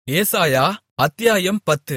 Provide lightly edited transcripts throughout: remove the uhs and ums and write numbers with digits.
ஏசாயா அத்தியாயம் 10.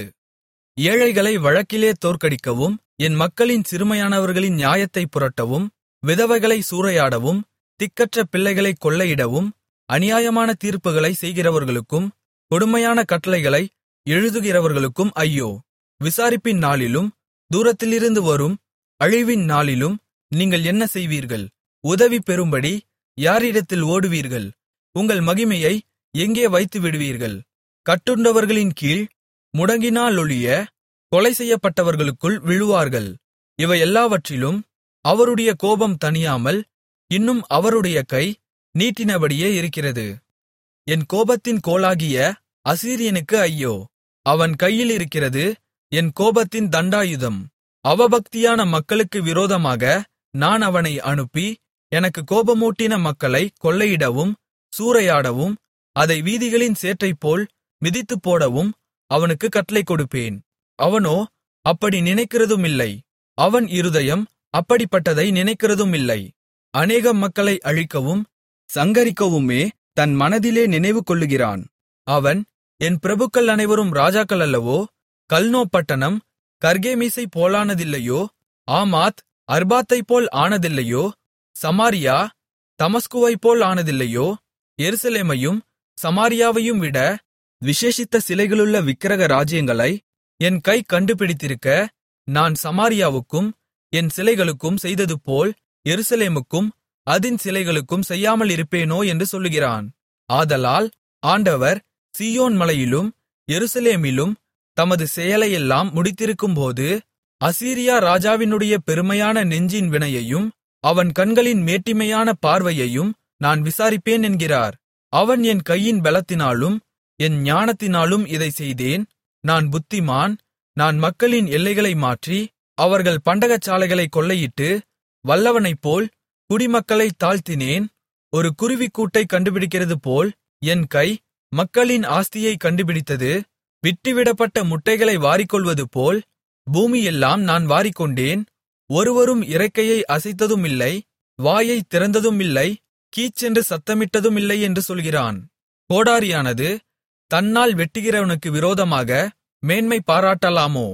ஏழைகளை வழக்கிலே தோற்கடிக்கவும், என் மக்களின் சிறுமையானவர்களின் நியாயத்தைப் புரட்டவும், விதவைகளைச் சூறையாடவும், திக்கற்ற பிள்ளைகளைக் கொள்ளையிடவும், அநியாயமான தீர்ப்புகளைச் செய்கிறவர்களுக்கும், கொடுமையான கட்டளைகளை எழுதுகிறவர்களுக்கும் ஐயோ. விசாரிப்பின் நாளிலும், தூரத்திலிருந்து வரும் அழிவின் நாளிலும் நீங்கள் என்ன செய்வீர்கள்? உதவி பெறும்படி யாரிடத்தில் ஓடுவீர்கள்? உங்கள் மகிமையை எங்கே வைத்துவிடுவீர்கள்? கட்டுண்டவர்களின் கீழ் முடங்கினாலொழிய கொலை செய்யப்பட்டவர்களுக்குள் விழுவார்கள். இவையெல்லாவற்றிலும் அவருடைய கோபம் தணியாமல் இன்னும் அவருடைய கை நீட்டினபடியே இருக்கிறது. என் கோபத்தின் கோலாகிய அசீரியனுக்கு ஐயோ. அவன் கையில் இருக்கிறது என் கோபத்தின் தண்டாயுதம். அவபக்தியான மக்களுக்கு விரோதமாக நான் அவனை அனுப்பி, எனக்கு கோபமூட்டின மக்களை கொள்ளையிடவும் சூறையாடவும், அதை வீதிகளின் சேற்றைப்போல் மிதித்துப்போடவும் அவனுக்குக் கட்டளை கொடுப்பேன். அவனோ அப்படி நினைக்கிறதுமில்லை. அவன் இருதயம் அப்படிப்பட்டதை நினைக்கிறதுமில்லை. அநேகம் மக்களை அழிக்கவும் சங்கரிக்கவுமே தன் மனதிலே நினைவு கொள்ளுகிறான். அவன், என் பிரபுக்கள் அனைவரும் ராஜாக்கள் அல்லவோ? கல்னோ பட்டணம் கர்கேமிசை போலானதில்லையோ? ஆமாத் அர்பாத்தைப்போல் ஆனதில்லையோ? சமாரியா தமஸ்குவைப்போல் ஆனதில்லையோ? எருசலேமையும் சமாரியாவையும் விட விசேஷித்த சிலைகளுள்ள விக்கிரக ராஜ்யங்களை என் கை கண்டுபிடித்திருக்க, நான் சமாரியாவுக்கும் என் சிலைகளுக்கும் செய்ததுபோல் எருசலேமுக்கும் அதின் சிலைகளுக்கும் செய்யாமல் இருப்பேனோ என்று சொல்லுகிறான். ஆதலால் ஆண்டவர் சீயோன் மலையிலும் எருசலேமிலும் தமது செயலையெல்லாம் முடித்திருக்கும்போது, அசீரியா ராஜாவினுடைய பெருமையான நெஞ்சின் வினையையும் அவன் கண்களின் மேட்டிமையான பார்வையையும் நான் விசாரிப்பேன் என்கிறார். அவன் என் கையின் பெலத்தினாலும் என் ஞானத்தினாலும் இதைச் செய்தேன். நான் புத்திமான். நான் மக்களின் எல்லைகளை மாற்றி அவர்கள் பண்டகசாலைகளை கொள்ளையிட்டு வல்லவனைப்போல் குடிமக்களைத் தாழ்த்தினேன். ஒரு குருவிக்கூட்டைக் கண்டுபிடிக்கிறது போல் என் கை மக்களின் ஆஸ்தியைக் கண்டுபிடித்தது. விட்டுவிடப்பட்ட முட்டைகளை வாரிக்கொள்வது போல் பூமியெல்லாம் நான் வாரிக்கொண்டேன். ஒருவரும் இறக்கையை அசைத்ததுமில்லை, வாயைத் திறந்ததுமில்லை, கீச்சென்று சத்தமிட்டதுமில்லை என்று சொல்கிறான். கோடாரியானது தன்னால் வெட்டுகிறவனுக்கு விரோதமாக மேன்மை பாராட்டலாமோ?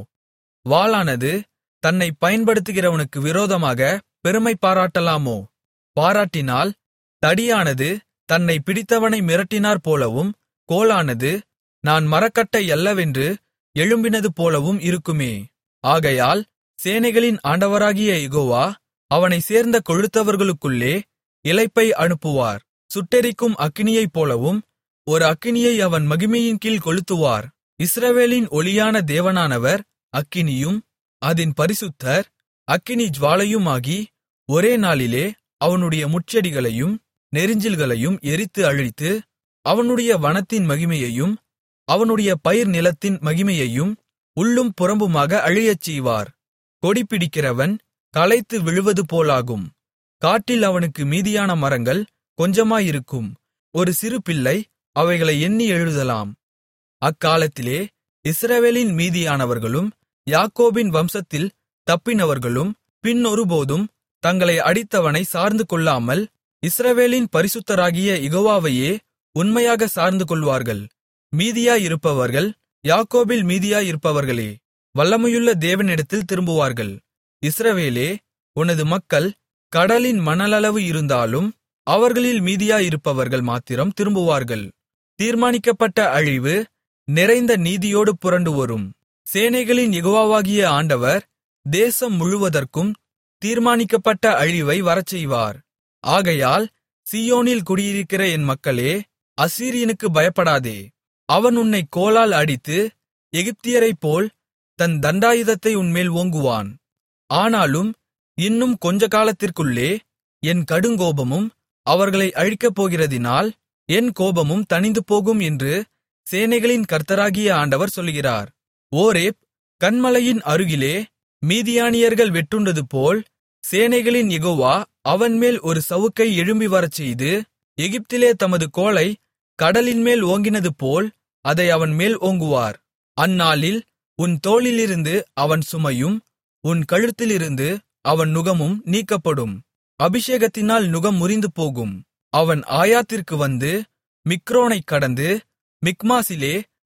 வாளானது தன்னைப் பயன்படுத்துகிறவனுக்கு விரோதமாக பெருமை பாராட்டலாமோ? பாராட்டினால் தடியானது தன்னை பிடித்தவனை மிரட்டினார் போலவும், கோலானது நான் மரக்கட்டை அல்லவென்று எழும்பினது போலவும் இருக்குமே. ஆகையால் சேனைகளின் ஆண்டவராகிய யெகோவா அவனைச் சேர்ந்த கொழுத்தவர்களுக்குள்ளே இளைப்பை அனுப்புவார். சுட்டெரிக்கும் அக்கினியைப் போலவும் ஒரு அக்கினியை அவன் மகிமையின் கீழ் கொளுத்துவார். இஸ்ரவேலின் ஒளியான தேவனானவர் அக்கினியும் அதின் பரிசுத்தர் அக்கினி ஜுவாலையுமாகி, ஒரே நாளிலே அவனுடைய முட்செடிகளையும் நெரிஞ்சில்களையும் எரித்து அழித்து, அவனுடைய வனத்தின் மகிமையையும் அவனுடைய பயிர் நிலத்தின் மகிமையையும் உள்ளும் புறம்புமாக அழியச் செய்வார். கொடி பிடிக்கிறவன் களைத்து விழுவது போலாகும். காட்டில் அவனுக்கு மீதியான மரங்கள் கொஞ்சமாயிருக்கும். ஒரு சிறு பிள்ளை அவைகளை எண்ணி எழுதலாம். அக்காலத்திலே இஸ்ரவேலின் மீதியானவர்களும் யாக்கோபின் வம்சத்தில் தப்பினவர்களும் பின்னொருபோதும் தங்களை அடித்தவனை சார்ந்து கொள்ளாமல் இஸ்ரவேலின் பரிசுத்தராகிய யெகோவாவையே உண்மையாக சார்ந்து கொள்வார்கள். மீதியாயிருப்பவர்கள் யாக்கோபில் மீதியாயிருப்பவர்களே வல்லமையுள்ள தேவனிடத்தில் திரும்புவார்கள். இஸ்ரவேலே, உனது மக்கள் கடலின் மணலளவு இருந்தாலும் அவர்களில் மீதியாயிருப்பவர்கள் மாத்திரம் திரும்புவார்கள். தீர்மானிக்கப்பட்ட அழிவு நிறைந்த நீதியோடு புரண்டு வரும். சேனைகளின் யெகோவாவாகிய ஆண்டவர் தேசம் முழுவதற்கும் தீர்மானிக்கப்பட்ட அழிவை வரச்செய்வார். ஆகையால் சீயோனில் குடியிருக்கிற என் மக்களே, அசீரியனுக்கு பயப்படாதே. அவன் உன்னைக் கோலால் அடித்து எகிப்தியரைப்போல் தன் தண்டாயுதத்தை உன்மேல் ஓங்குவான். ஆனாலும் இன்னும் கொஞ்ச காலத்திற்குள்ளே என் கடுங்கோபமும் அவர்களை அழிக்கப் போகிறதினால் என் கோபமும் தணிந்து போகும் என்று சேனைகளின் கர்த்தராகிய ஆண்டவர் சொல்கிறார். ஓரேப் கன்மலையின் அருகிலே மீதியானியர்கள் வெட்டுண்டதுபோல் சேனைகளின் யெகோவா அவன்மேல் ஒரு சவுக்கை எழும்பி வரச்செய்து, எகிப்திலே தமது கோலை கடலின்மேல் ஓங்கினதுபோல் அதை அவன் மேல் ஓங்குவார். அந்நாளில் உன் தோளிலிருந்து அவன் சுமையும் உன் கழுத்திலிருந்து அவன் நுகமும் நீக்கப்படும். அபிஷேகத்தினால் நுகம் முறிந்து போகும். அவன் ஆயாத்திற்கு வந்து மிக்ரோனைக் கடந்து மிக்மாசிலே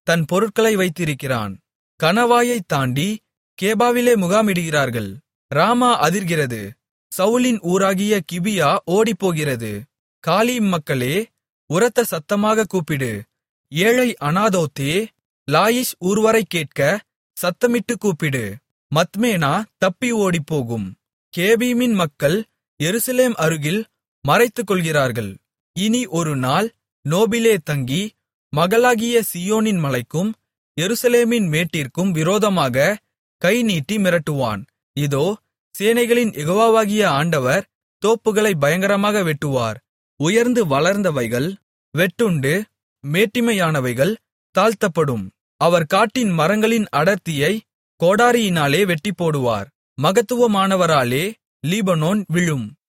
தன் பொருட்களை வைத்திருக்கிறான். கணவாயைத் தாண்டி கேபாவிலே முகாமிடுகிறார்கள். ராமா அதிர்கிறது, சவுலின் ஊராகிய கிபியா ஓடிப்போகிறது. காலீம் மக்களே, உரத்த சத்தமாக கூப்பிடு. ஏழை அனாதோத்தே, லாயிஷ் ஊர்வரை கேட்க சத்தமிட்டு கூப்பிடு. மத்மேனா தப்பி ஓடிப்போகும். கேபீமின் மக்கள் எருசலேம் அருகில் மறைத்துக்கொள்கிறார்கள். இனி ஒரு நாள் நோபிலே தங்கி மகளாகிய சீயோனின் மலைக்கும் எருசலேமின் மேட்டிற்கும் விரோதமாக கை நீட்டி மிரட்டுவான். இதோ, சேனைகளின் யெகோவாவாகிய ஆண்டவர் தோப்புகளை பயங்கரமாக வெட்டுவார். உயர்ந்து வளர்ந்தவைகள் வெட்டுண்டு மேட்டிமையானவைகள் தாழ்த்தப்படும். அவர் காட்டின் மரங்களின் அடர்த்தியை கோடாரியினாலே வெட்டிப்போடுவார். மகத்துவமானவராலே லீபனோன் விழும்.